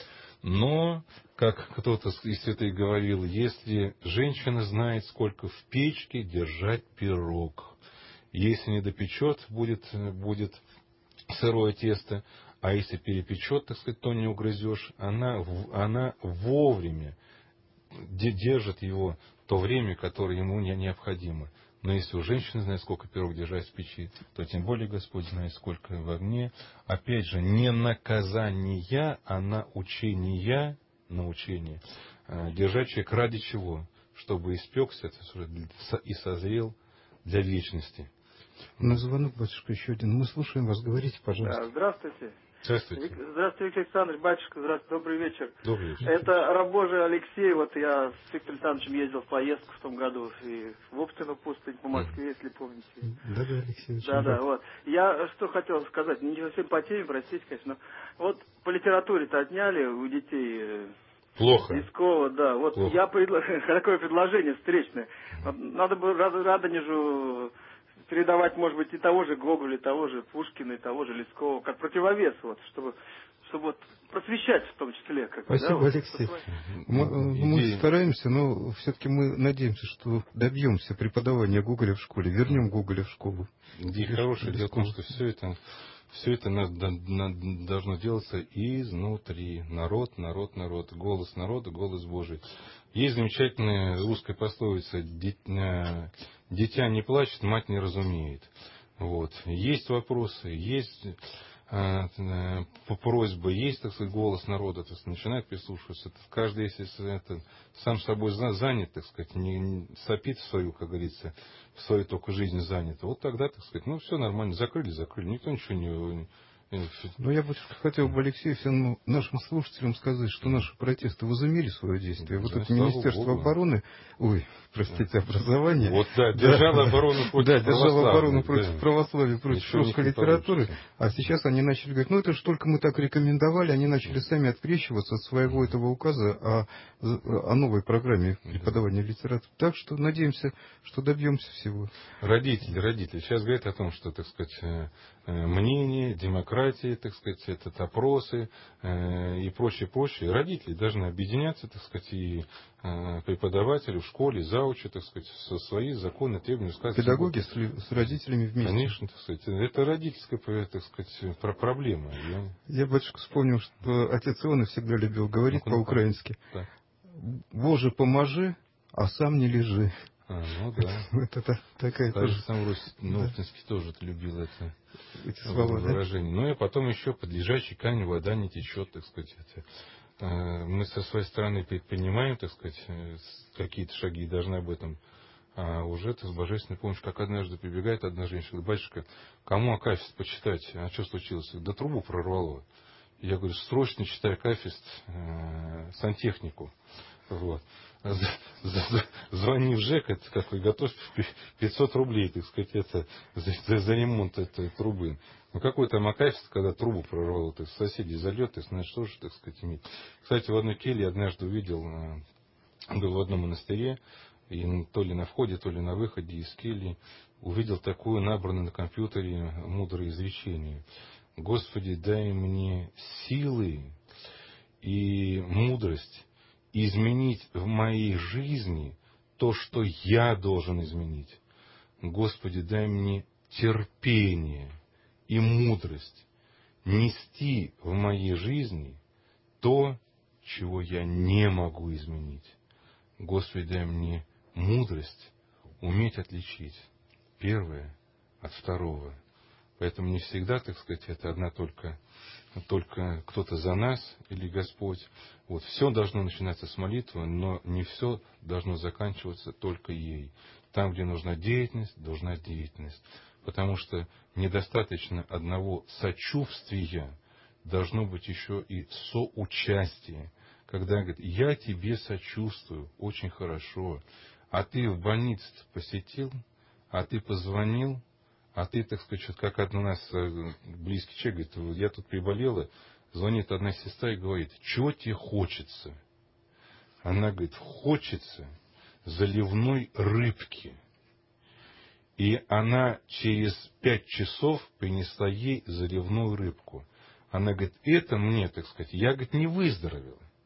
Но, как кто-то из святых говорил, если женщина знает, сколько в печке держать пирог, если не допечет, будет, будет сырое тесто, а если перепечет, так сказать, то не угрызешь, она, она вовремя держит его то время, которое ему необходимо. Но если у женщины знает, сколько пирог держать в печи, то тем более Господь знает, сколько в огне. Опять же, не наказания, а научения, научения. Держать человек ради чего? Чтобы испекся и созрел для вечности. На звонок, батюшка, еще один. Мы слушаем вас. Говорите, пожалуйста. Здравствуйте. Здравствуйте. Здравствуйте, Виктор Александрович, батюшка, здравствуйте, добрый вечер. Добрый вечер. Это раб Божий Алексей, вот я с Виктором Александровичем ездил в поездку в том году, и в Оптину пустынь по Москве, если помните. Да, да, Алексей. Да, да, вот. Я что хотел сказать, не совсем по теме, простите, конечно, но вот по литературе-то отняли у детей... Плохо. Лескова, да. Вот Плохо. я предла... такое предложение встречное. Надо бы Радонежу передавать, может быть, и того же Гоголя, и того же Пушкина, и того же Лескова, как противовес, вот, чтобы, чтобы вот просвещать в том числе. Как Спасибо, да, вот, Алексей. чтобы... Мы, мы стараемся, но все-таки мы надеемся, что добьемся преподавания Гоголя в школе, вернем Гоголя в школу. И хорошее дело в том, что все это, все это должно делаться изнутри. Народ, народ, народ. Голос народа, голос Божий. Есть замечательная русская пословица: «Дитя не плачет, мать не разумеет». Вот. Есть вопросы, есть э, э, просьбы, есть, так сказать, голос народа, то есть начинает прислушиваться. Каждый, если это, сам собой занят, так сказать, не, не сопит в свою, как говорится, в свою только жизнь занят, вот тогда, так сказать, ну все нормально, закрыли, закрыли, никто ничего не... Но я бы хотел бы, Алексей, всем нашим слушателям сказать, что наши протесты возымели свое действие. Вот да, это Министерство Богу. обороны, ой, простите, образования. Вот, да, держало оборону против да, держало оборону да. против православия, против русской литературы. А сейчас они начали говорить, ну это же только мы так рекомендовали, они начали сами открещиваться от своего этого указа о, о новой программе преподавания литературы. Так что надеемся, что добьемся всего. Родители, родители сейчас говорят о том, что, так сказать, мнение, демократия, так сказать, это опросы э, и прочее, прочее. Родители должны объединяться, так сказать, и э, преподаватели в школе, заучи, так сказать, со свои законы, требования. Педагоги с, с родителями вместе. Конечно, так сказать, это родительская, так сказать, проблема. Я, Я батюшка, вспомнил, что отец Иоанн всегда любил говорить ну, по-украински. Да. Боже, поможи, а сам не лежи. А, ну да. Вот это такая Даже тоже. сам Нортинский да. тоже любил это эти слова, выражение. Да? Ну и потом еще под лежачий камень вода не течет, так сказать. Это. Мы со своей стороны предпринимаем, так сказать, какие-то шаги, должны об этом. А уже это с божественной помощью, как однажды прибегает одна женщина, говорит: батюшка, кому акафист почитать? А что случилось? Да трубу прорвало. Я говорю: срочно читай акафист, э, сантехнику. Вот. Звони в ЖЭК, это какой, готовь пятьсот рублей, так сказать, это, за, за, за ремонт этой трубы. Ну какой там акафист, когда трубу прорвало, то есть соседей зальет, ты знаешь, что же, так сказать, иметь. Кстати, в одной келье однажды увидел, был в одном монастыре, и то ли на входе, то ли на выходе из кельи, увидел такое набранное на компьютере мудрое изречение: Господи, дай мне силы и мудрость изменить в моей жизни то, что я должен изменить. Господи, дай мне терпение и мудрость нести в моей жизни то, чего я не могу изменить. Господи, дай мне мудрость уметь отличить первое от второго. Поэтому не всегда, так сказать, это одна только, только кто-то за нас или Господь. Вот, все должно начинаться с молитвы, но не все должно заканчиваться только ей. Там, где нужна деятельность, должна деятельность. Потому что недостаточно одного сочувствия, должно быть еще и соучастие. Когда говорит: я тебе сочувствую, очень хорошо, а ты в больнице посетил, а ты позвонил, а ты, так сказать, как одна у нас близкий человек говорит: я тут приболела, звонит одна сестра и говорит: чего тебе хочется? Она говорит: хочется заливной рыбки. И она через пять часов принесла ей заливную рыбку. Она говорит: это мне, так сказать, я, говорит, не выздоровела.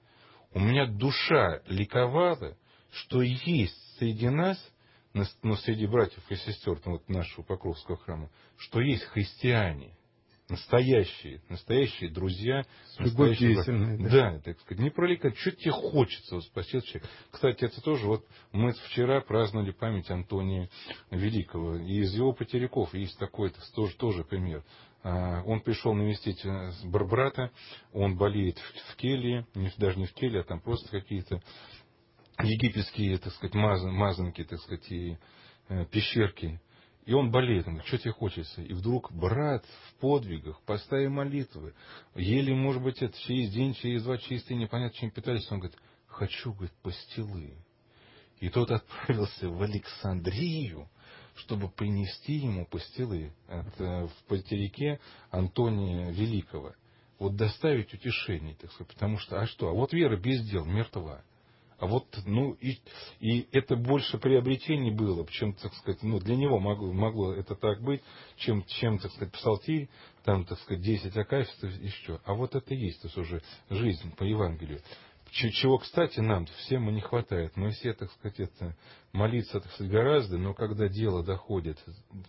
у меня душа ликовала, что есть среди нас, ну, среди братьев и сестер ну, вот нашего Покровского храма, что есть христиане, настоящие, настоящие друзья, настоящие действительно, да. да, так сказать, не проликать, что тебе хочется, вот, спасет человек. Кстати, это тоже, вот мы вчера праздновали память Антония Великого, и из его потеряков есть такой тоже, тоже пример. Он пришел навестить брата, он болеет в келье, даже не в келье, а там просто какие-то египетские, так сказать, мазанки, так сказать, и пещерки. И он болеет, он говорит, что тебе хочется? И вдруг брат в подвигах, постоя молитвы, еле, может быть, это через день, через два, через три, непонятно, чем питались, он говорит, хочу, говорит, пастилы. И тот отправился в Александрию, чтобы принести ему пастилы в потеряке Антония Великого. Вот доставить утешение, так сказать, потому что, а что? А вот вера без дел мертва. А вот, ну, и, и это больше приобретений было, чем, так сказать, ну, для него могло, могло это так быть, чем, чем, так сказать, псалтирь, там, так сказать, десять акафистов и что. А вот это есть, то есть уже жизнь по Евангелию. Чего, кстати, нам всем и не хватает. Мы все, так сказать, это, молиться, так сказать, гораздо, но когда дело доходит,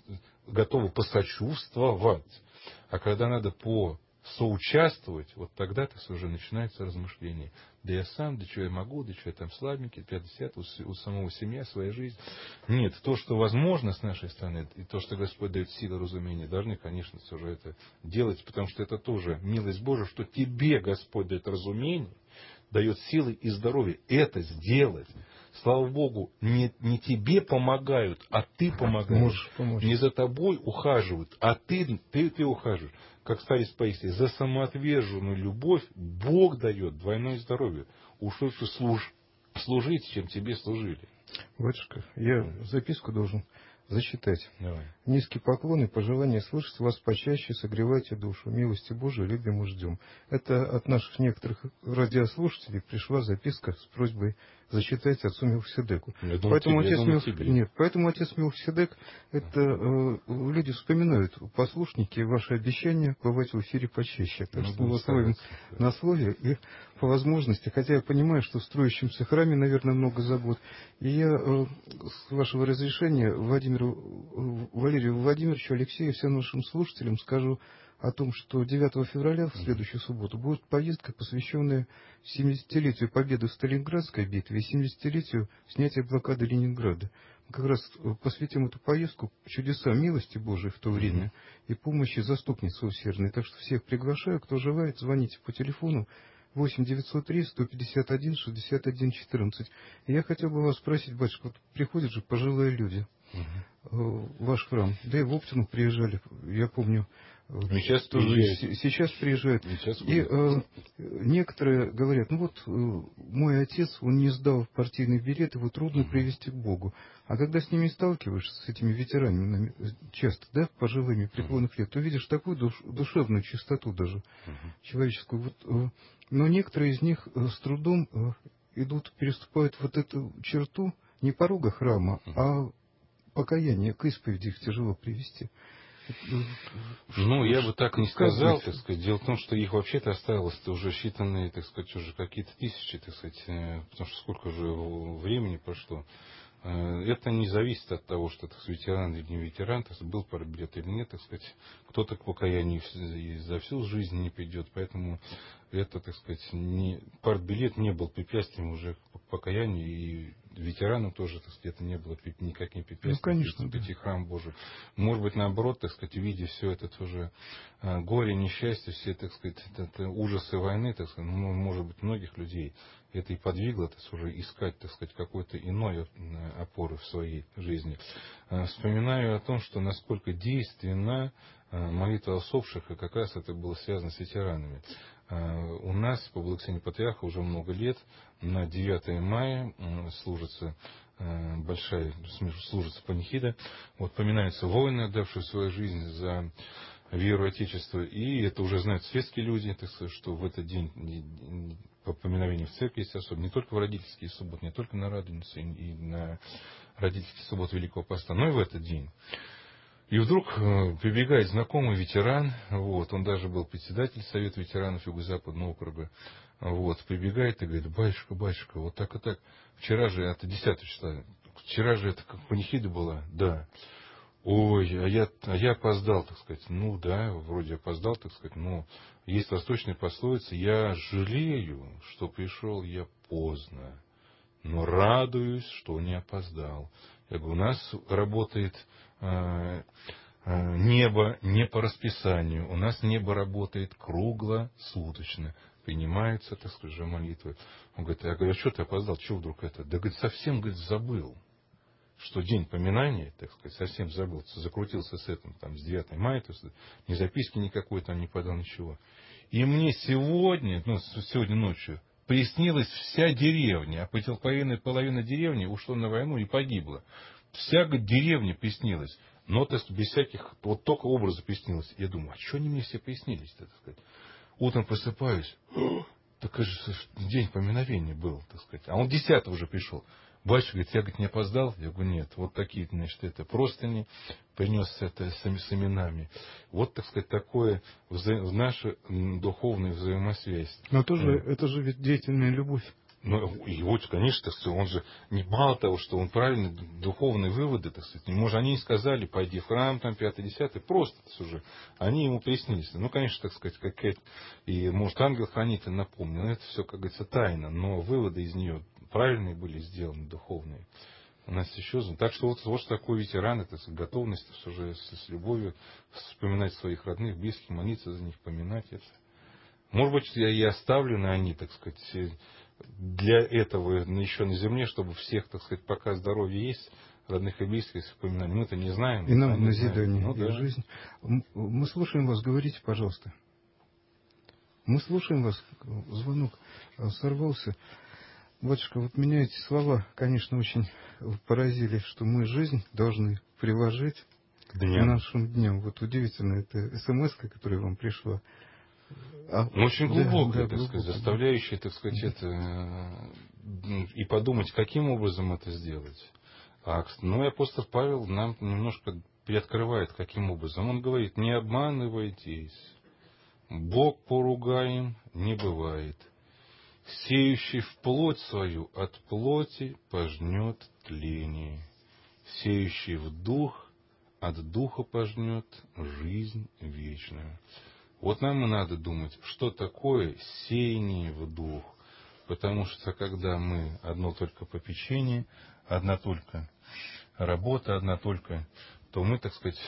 готовы посочувствовать, а когда надо по соучаствовать, вот тогда-то уже начинается размышление. Да я сам, да что я могу, да что я там слабенький, пятьдесят, у, у самого семья, своя жизнь. Нет, то, что возможно с нашей стороны, и то, что Господь дает силы разумения, должны, конечно, уже это делать, потому что это тоже милость Божия, что тебе Господь дает разумение, дает силы и здоровье это сделать. Слава Богу, не, не тебе помогают, а ты помогаешь. Не за тобой ухаживают, а ты, ты, ты ухаживаешь. Как старец Паисий, за самоотверженную любовь Бог дает двойное здоровье. Уж лучше служ, служить, чем тебе служили. Батюшка, я записку должен зачитать. Давай. Низкий поклон и пожелание слышать вас почаще, согревайте душу. Милости Божией любим и ждем. Это от наших некоторых радиослушателей пришла записка с просьбой зачитать отцу Мелхиседеку. Поэтому, отец Мелх... Нет, поэтому отец Мелхиседек, это э, люди вспоминают, послушники, ваши обещания бывать в эфире почаще. Так ну, что мы вас ловим на слове и по возможности, хотя я понимаю, что в строящемся храме, наверное, много забот. И я, э, с вашего разрешения, Владимиру, Валерию Владимировичу, Алексею, всем нашим слушателям скажу о том, что девятого февраля, в следующую субботу, будет поездка, посвященная семидесятилетию победы в Сталинградской битве и семидесятилетию снятия блокады Ленинграда. Мы как раз посвятим эту поездку чудесам милости Божией в то время и помощи заступницы усердной. Так что всех приглашаю, кто желает, звоните по телефону восемь девятьсот три сто пятьдесят один шестьдесят один четырнадцать. И я хотел бы вас спросить, батюшка, вот приходят же пожилые люди в ваш храм, да и в Оптину приезжали, я помню. Сейчас тоже сейчас приезжают. Сейчас и э, некоторые говорят, ну вот э, мой отец, он не сдал партийный билет, его трудно привести к Богу. А когда с ними сталкиваешься, с этими ветеранами, часто, да, пожилыми, преклонных лет, то видишь такую душ, душевную чистоту даже, человеческую. Вот, э, но некоторые из них э, с трудом э, идут, переступают вот эту черту не порога храма, а покаяние, к исповеди их тяжело привести. Ну, я бы так не сказал, так сказать. Дело в том, что их вообще-то осталось-то уже считанные, так сказать, уже какие-то тысячи, так сказать, потому что сколько уже времени прошло. Это не зависит от того, что так сказать, ветеран или не ветеран, так сказать, был партбилет или нет, так сказать, кто-то к покаянию за всю жизнь не придет, поэтому это, так сказать, не, партбилет не был препятствием уже к покаянию, и ветеранам тоже, так сказать, это не было никаким препятствием. Ну, конечно, да. Храм Божий. Может быть, наоборот, так сказать, видя все это тоже горе, несчастье, все, так сказать, это ужасы войны, так сказать, ну, может быть, многих людей это и подвигло, так сказать, уже искать, так сказать, какой-то иной опоры в своей жизни. Вспоминаю о том, что насколько действенна молитва усопших, и как раз это было связано с ветеранами. У нас по благословению Патриарха уже много лет на девятое мая служится большая, служится панихида. Вот поминаются воины, отдавшие свою жизнь за веру Отечества. И это уже знают светские люди, так сказать, что в этот день по поминовению в церкви есть особо, не только в родительские субботы, не только на Радоницу и на родительский субботу Великого Поста, но и в этот день. И вдруг э, прибегает знакомый ветеран, вот, он даже был председатель Совета ветеранов Юго-Западного округа, вот, прибегает и говорит: батюшка, батюшка, вот так и так, вчера же, это десятого числа, вчера же это как панихида была, да. Ой, а я, а я опоздал, так сказать. Ну да, вроде опоздал, так сказать, но есть восточная пословица: я жалею, что пришел я поздно, но радуюсь, что не опоздал. Я говорю, у нас работает э, э, небо не по расписанию, у нас небо работает круглосуточно, принимаются, так сказать, же молитвы. Он говорит, я говорю, а что ты опоздал, чего вдруг это? Да, говорит, совсем, говорит, забыл, что день поминания, так сказать, совсем забыл, закрутился с этим, там, с девятого мая, то есть ни записки никакой там не подал, ничего. И мне сегодня, ну, сегодня ночью, приснилась вся деревня, а половина, половина деревни ушла на войну и погибла. Вся, говорит, деревня приснилась, но, так сказать, без всяких, вот только образы приснилось. Я думаю, а что они мне все приснились, так сказать? Утром просыпаюсь, так это же день поминовения был, так сказать. А он десятого уже пришел. Батюшка говорит, я, говорит, не опоздал? Я говорю, нет, вот такие, значит, это простыни, принес это с, с именами. Вот, так сказать, такое вза... наша духовная взаимосвязь. Но тоже, это же ведь деятельная любовь. Ну, и вот, конечно, так сказать, он же не мало того, что он правильно духовные выводы, так сказать, может, они и сказали, пойди в храм, там, пятый, десятый, просто уже, они ему приснились. Ну, конечно, так сказать, какая-то, и, может, ангел-хранитель напомнил, это все, как говорится, тайна, но выводы из нее правильные были сделаны, духовные. У нас еще, так что вот, вот что такое ветеран, это готовность уже с, с любовью вспоминать своих родных, близких, молиться за них, поминать это. Может быть, я и оставлены они, так сказать, для этого еще на земле, чтобы всех, так сказать, пока здоровье есть, родных и близких вспоминали. Мы-то не знаем. И нам назидание, ну, и да. жизнь. Мы слушаем вас, говорите, пожалуйста. Мы слушаем вас. Звонок сорвался. Батюшка, вот меня эти слова, конечно, очень поразили, что мы жизнь должны приложить к нашим дням. Вот удивительно, это смс-ка, которая вам пришла. А, ну, очень глубокая, да, да, так сказать, глубокая, заставляющая, так сказать, да. это, и подумать, каким образом это сделать. А, ну, и апостол Павел нам немножко приоткрывает, каким образом. Он говорит, не обманывайтесь, Бог поругаем не бывает. Сеющий в плоть свою от плоти пожнет тление. Сеющий в дух от духа пожнет жизнь вечную. Вот нам и надо думать, что такое сеяние в дух. Потому что когда мы одно только попечение, одна только работа, одна только, то мы, так сказать,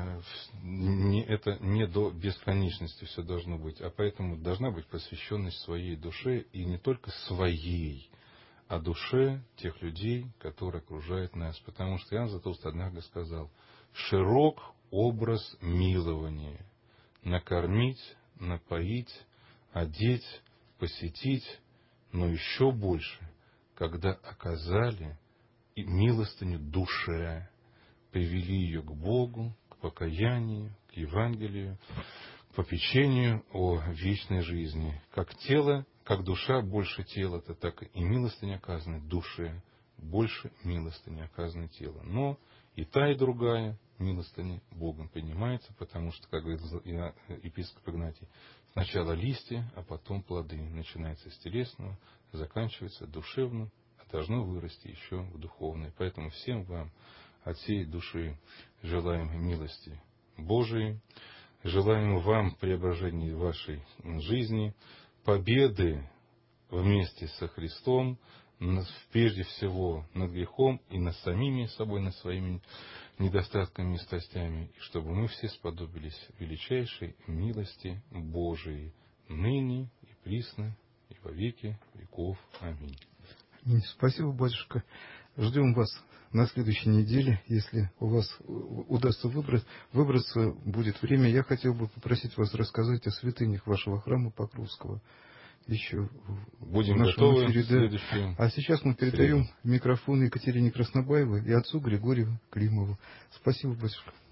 не, это не до бесконечности все должно быть. А поэтому должна быть посвященность своей душе, и не только своей, а душе тех людей, которые окружают нас. Потому что Иоанн Златоуст однажды сказал, широк образ милования. Накормить, напоить, одеть, посетить, но еще больше, когда оказали милостыню душе, привели ее к Богу, к покаянию, к Евангелию, к попечению о вечной жизни. Как тело, как душа больше тела-то, так и милостыня оказана душе, больше милостыни оказана телу. Но и та, и другая милостыня Богом принимается, потому что, как говорит епископ Игнатий, сначала листья, а потом плоды. Начинается с телесного, заканчивается душевным, а должно вырасти еще в духовное. Поэтому всем вам от всей души желаем милости Божией, желаем вам преображения вашей жизни, победы вместе со Христом, прежде всего над грехом и над самими собой, над своими недостатками и страстями, и чтобы мы все сподобились величайшей милости Божией ныне и присно и во веки веков. Аминь. Спасибо, батюшка. Ждем вас на следующей неделе. Если у вас удастся выбрать, выбраться будет время, я хотел бы попросить вас рассказать о святынях вашего храма Покровского. Еще будем в нашем готовы эфире, в да. следующую А сейчас мы передаем среду. микрофон Екатерине Краснобаевой и отцу Григорию Климову. Спасибо, батюшка.